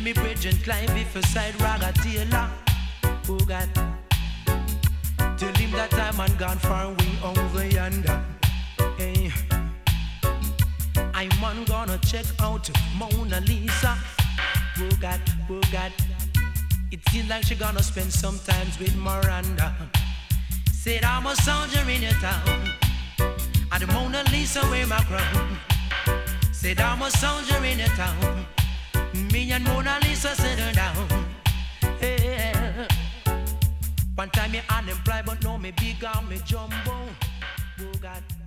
me bridge and climb if a side ragga tailor. Oh God, tell him that time and gone far away over yonder. Hey, I'm gonna check out Mona Lisa. Oh God, oh God. It seems like she gonna spend some time with Miranda. Said I'm a soldier in your town, and the Mona Lisa wear my crown. Said I'm a soldier in your town, me and Mona Lisa settle down. Yeah. One time me unemployed, but now me big and me jumbo. Oh God.